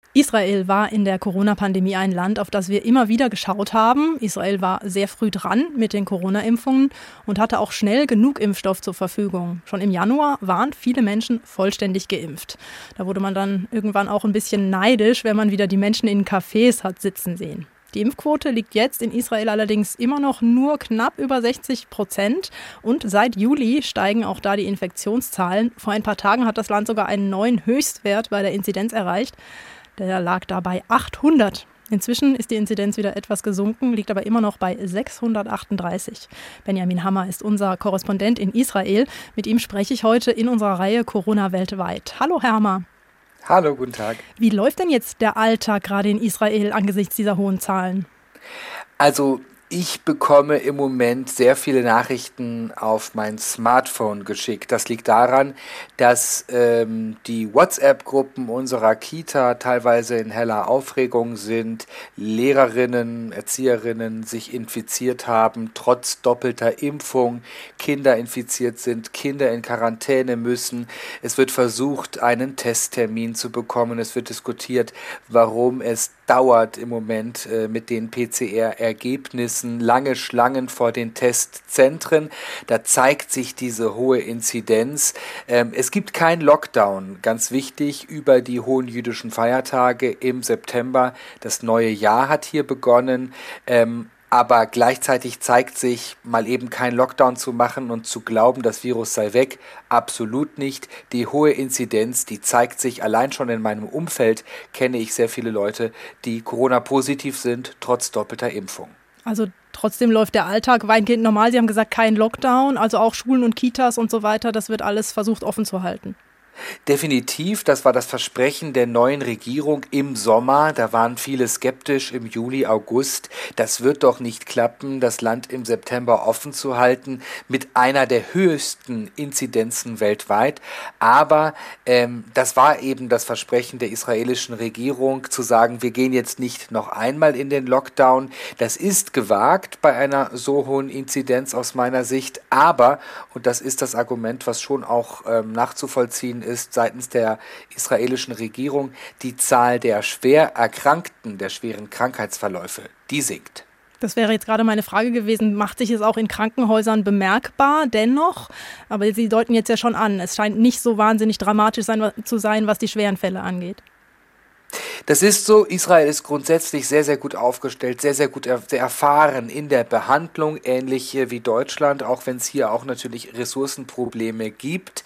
Israel war in der Corona-Pandemie ein Land, auf das wir immer wieder geschaut haben. Israel war sehr früh dran mit den Corona-Impfungen und hatte auch schnell genug Impfstoff zur Verfügung. Schon im Januar waren viele Menschen vollständig geimpft. Da wurde man dann irgendwann auch ein bisschen neidisch, wenn man wieder die Menschen in Cafés hat sitzen sehen. Die Impfquote liegt jetzt in Israel allerdings immer noch nur knapp über 60% und seit Juli steigen auch da die Infektionszahlen. Vor ein paar Tagen hat das Land sogar einen neuen Höchstwert bei der Inzidenz erreicht. Der lag da bei 800. Inzwischen ist die Inzidenz wieder etwas gesunken, liegt aber immer noch bei 638. Benjamin Hammer ist unser Korrespondent in Israel. Mit ihm spreche ich heute in unserer Reihe Corona weltweit. Hallo, Herr Hammer. Hallo, guten Tag. Wie läuft denn jetzt der Alltag gerade in Israel angesichts dieser hohen Zahlen? Also ich bekomme im Moment sehr viele Nachrichten auf mein Smartphone geschickt. Das liegt daran, dass die WhatsApp-Gruppen unserer Kita teilweise in heller Aufregung sind, Lehrerinnen, Erzieherinnen sich infiziert haben, trotz doppelter Impfung, Kinder infiziert sind, Kinder in Quarantäne müssen. Es wird versucht, einen Testtermin zu bekommen. Es wird diskutiert, warum es dauert im Moment mit den PCR-Ergebnissen, lange Schlangen vor den Testzentren. Da zeigt sich diese hohe Inzidenz. Es gibt keinen Lockdown, ganz wichtig, über die hohen jüdischen Feiertage im September. Das neue Jahr hat hier begonnen. Aber gleichzeitig zeigt sich, mal eben keinen Lockdown zu machen und zu glauben, das Virus sei weg, absolut nicht. Die hohe Inzidenz, die zeigt sich allein schon in meinem Umfeld, kenne ich sehr viele Leute, die Corona-positiv sind, trotz doppelter Impfung. Also trotzdem läuft der Alltag weitgehend normal. Sie haben gesagt, kein Lockdown, also auch Schulen und Kitas und so weiter, das wird alles versucht offen zu halten. Definitiv, das war das Versprechen der neuen Regierung im Sommer. Da waren viele skeptisch im Juli, August. Das wird doch nicht klappen, das Land im September offen zu halten mit einer der höchsten Inzidenzen weltweit. Aber das war eben das Versprechen der israelischen Regierung, zu sagen, wir gehen jetzt nicht noch einmal in den Lockdown. Das ist gewagt bei einer so hohen Inzidenz aus meiner Sicht. Aber, und das ist das Argument, was schon auch nachzuvollziehen ist seitens der israelischen Regierung, die Zahl der schwer Erkrankten, der schweren Krankheitsverläufe, die sinkt. Das wäre jetzt gerade meine Frage gewesen, macht sich es auch in Krankenhäusern bemerkbar dennoch? Aber Sie deuten jetzt ja schon an, es scheint nicht so wahnsinnig dramatisch zu sein, was die schweren Fälle angeht. Das ist so, Israel ist grundsätzlich sehr, sehr gut aufgestellt, sehr, sehr gut sehr erfahren in der Behandlung, ähnlich wie Deutschland, auch wenn es hier auch natürlich Ressourcenprobleme gibt.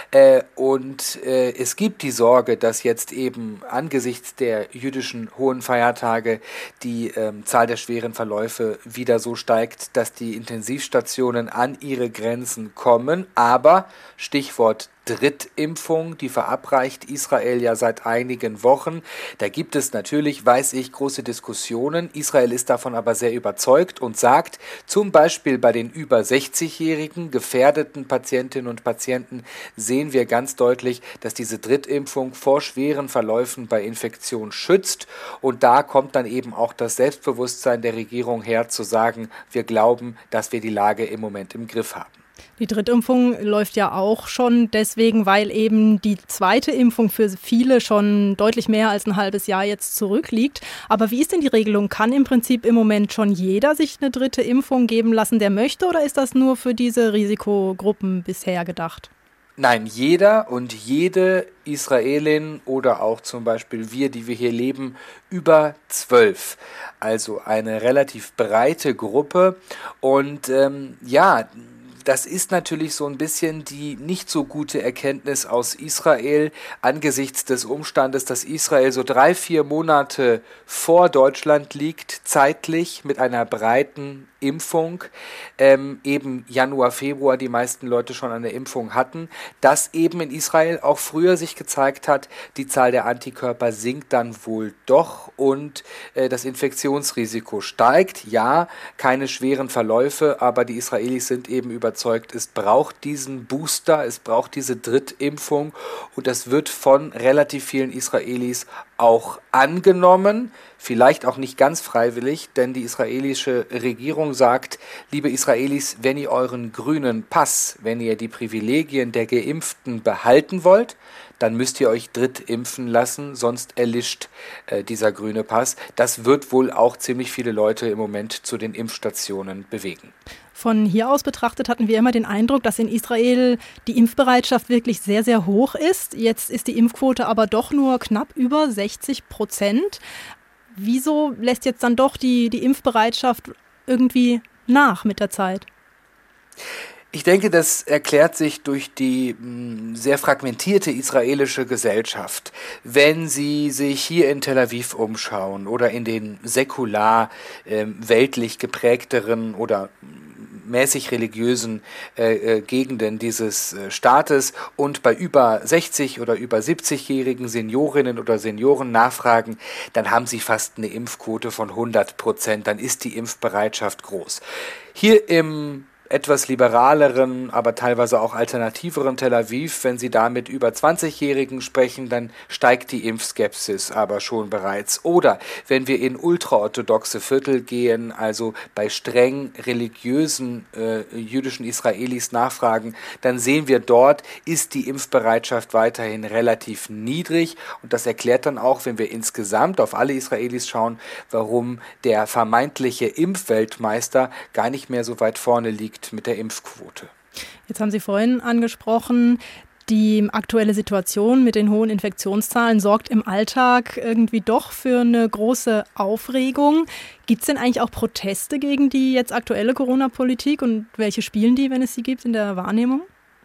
Und es gibt die Sorge, dass jetzt eben angesichts der jüdischen hohen Feiertage die Zahl der schweren Verläufe wieder so steigt, dass die Intensivstationen an ihre Grenzen kommen. Aber Stichwort Drittimpfung, die verabreicht Israel ja seit einigen Wochen. Da gibt es natürlich, weiß ich, große Diskussionen. Israel ist davon aber sehr überzeugt und sagt, zum Beispiel bei den über 60-jährigen gefährdeten Patientinnen und Patienten sehen wir ganz deutlich, dass diese Drittimpfung vor schweren Verläufen bei Infektion schützt. Und da kommt dann eben auch das Selbstbewusstsein der Regierung her, zu sagen, wir glauben, dass wir die Lage im Moment im Griff haben. Die Drittimpfung läuft ja auch schon deswegen, weil eben die zweite Impfung für viele schon deutlich mehr als ein halbes Jahr jetzt zurückliegt. Aber wie ist denn die Regelung? Kann im Prinzip im Moment schon jeder sich eine dritte Impfung geben lassen, der möchte, oder ist das nur für diese Risikogruppen bisher gedacht? Nein, jeder und jede Israelin oder auch zum Beispiel wir, die wir hier leben, über 12. Also eine relativ breite Gruppe. Und das ist natürlich so ein bisschen die nicht so gute Erkenntnis aus Israel angesichts des Umstandes, dass Israel so 3-4 Monate vor Deutschland liegt, zeitlich mit einer breiten Impfung, eben Januar, Februar die meisten Leute schon eine Impfung hatten, dass eben in Israel auch früher sich gezeigt hat, die Zahl der Antikörper sinkt dann wohl doch und das Infektionsrisiko steigt. Ja, keine schweren Verläufe, aber die Israelis sind eben überzeugt, es braucht diesen Booster, es braucht diese Drittimpfung und das wird von relativ vielen Israelis auch angenommen, vielleicht auch nicht ganz freiwillig, denn die israelische Regierung sagt, liebe Israelis, wenn ihr euren grünen Pass, wenn ihr die Privilegien der Geimpften behalten wollt, dann müsst ihr euch drittimpfen lassen, sonst erlischt dieser grüne Pass. Das wird wohl auch ziemlich viele Leute im Moment zu den Impfstationen bewegen. Von hier aus betrachtet hatten wir immer den Eindruck, dass in Israel die Impfbereitschaft wirklich sehr, sehr hoch ist. Jetzt ist die Impfquote aber doch nur knapp über 60%. Wieso lässt jetzt dann doch die Impfbereitschaft irgendwie nach mit der Zeit? Ich denke, das erklärt sich durch die sehr fragmentierte israelische Gesellschaft. Wenn Sie sich hier in Tel Aviv umschauen oder in den säkular weltlich geprägteren oder mäßig religiösen Gegenden dieses Staates und bei über 60 oder über 70-jährigen Seniorinnen oder Senioren nachfragen, dann haben sie fast eine Impfquote von 100%, dann ist die Impfbereitschaft groß. Hier im etwas liberaleren, aber teilweise auch alternativeren Tel Aviv, wenn Sie da mit über 20-Jährigen sprechen, dann steigt die Impfskepsis aber schon bereits. Oder wenn wir in ultraorthodoxe Viertel gehen, also bei streng religiösen jüdischen Israelis nachfragen, dann sehen wir dort, ist die Impfbereitschaft weiterhin relativ niedrig. Und das erklärt dann auch, wenn wir insgesamt auf alle Israelis schauen, warum der vermeintliche Impfweltmeister gar nicht mehr so weit vorne liegt mit der Impfquote. Jetzt haben Sie vorhin angesprochen, die aktuelle Situation mit den hohen Infektionszahlen sorgt im Alltag irgendwie doch für eine große Aufregung. Gibt es denn eigentlich auch Proteste gegen die jetzt aktuelle Corona-Politik und welche spielen die, wenn es sie gibt, in der Wahrnehmung?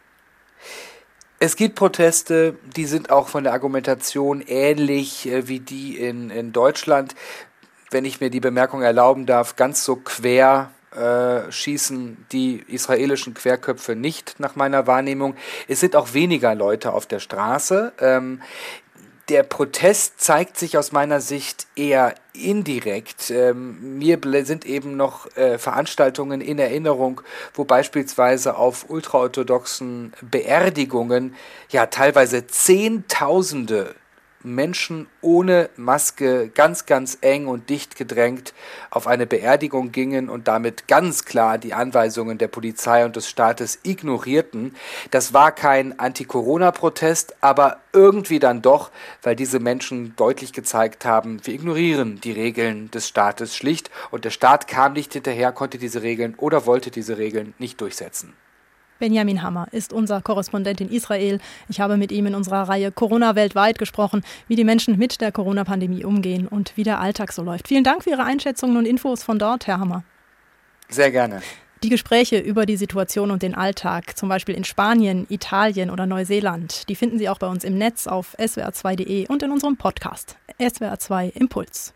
Es gibt Proteste, die sind auch von der Argumentation ähnlich wie die in Deutschland. Wenn ich mir die Bemerkung erlauben darf, ganz so quer schießen die israelischen Querköpfe nicht nach meiner Wahrnehmung. Es sind auch weniger Leute auf der Straße. Der Protest zeigt sich aus meiner Sicht eher indirekt. Mir sind eben noch Veranstaltungen in Erinnerung, wo beispielsweise auf ultraorthodoxen Beerdigungen ja teilweise Zehntausende Menschen ohne Maske ganz, ganz eng und dicht gedrängt auf eine Beerdigung gingen und damit ganz klar die Anweisungen der Polizei und des Staates ignorierten. Das war kein Anti-Corona-Protest, aber irgendwie dann doch, weil diese Menschen deutlich gezeigt haben, wir ignorieren die Regeln des Staates schlicht und der Staat kam nicht hinterher, konnte diese Regeln oder wollte diese Regeln nicht durchsetzen. Benjamin Hammer ist unser Korrespondent in Israel. Ich habe mit ihm in unserer Reihe Corona weltweit gesprochen, wie die Menschen mit der Corona-Pandemie umgehen und wie der Alltag so läuft. Vielen Dank für Ihre Einschätzungen und Infos von dort, Herr Hammer. Sehr gerne. Die Gespräche über die Situation und den Alltag, zum Beispiel in Spanien, Italien oder Neuseeland, die finden Sie auch bei uns im Netz auf swr2.de und in unserem Podcast SWR2 Impuls.